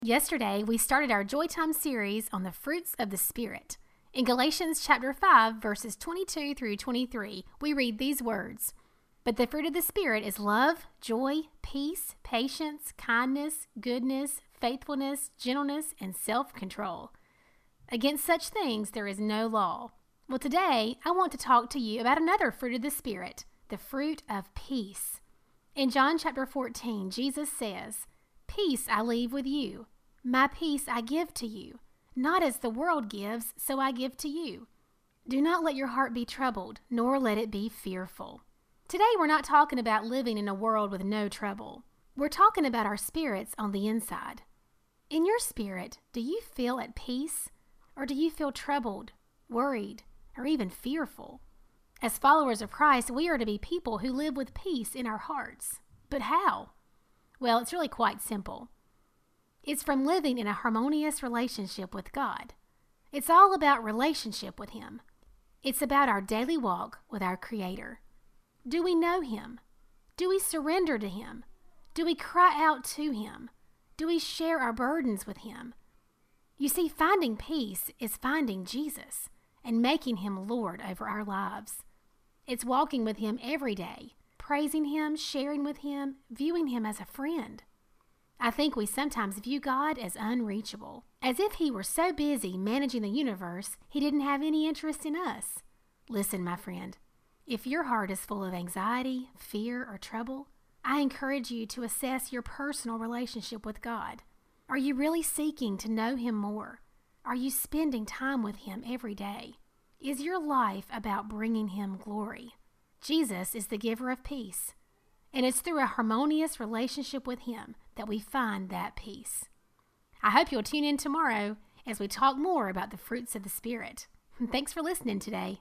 Yesterday, we started our Joy Time series on the fruits of the Spirit. In Galatians chapter 5, verses 22 through 23, we read these words, "But the fruit of the Spirit is love, joy, peace, patience, kindness, goodness, faithfulness, gentleness, and self-control. Against such things there is no law." Well, today, I want to talk to you about another fruit of the Spirit, the fruit of peace. In John chapter 14, Jesus says, "Peace I leave with you. My peace I give to you. Not as the world gives, so I give to you. Do not let your heart be troubled, nor let it be fearful." Today we're not talking about living in a world with no trouble. We're talking about our spirits on the inside. In your spirit, do you feel at peace, or do you feel troubled, worried, or even fearful? As followers of Christ, we are to be people who live with peace in our hearts. But how? Well, it's really quite simple. It's from living in a harmonious relationship with God. It's all about relationship with Him. It's about our daily walk with our Creator. Do we know Him? Do we surrender to Him? Do we cry out to Him? Do we share our burdens with Him? You see, finding peace is finding Jesus and making Him Lord over our lives. It's walking with Him every day, praising Him, sharing with Him, viewing Him as a friend. I think we sometimes view God as unreachable, as if He were so busy managing the universe He didn't have any interest in us. Listen, my friend, if your heart is full of anxiety, fear, or trouble, I encourage you to assess your personal relationship with God. Are you really seeking to know Him more? Are you spending time with Him every day? Is your life about bringing Him glory? Jesus is the giver of peace, and it's through a harmonious relationship with Him that we find that peace. I hope you'll tune in tomorrow as we talk more about the fruits of the Spirit. Thanks for listening today.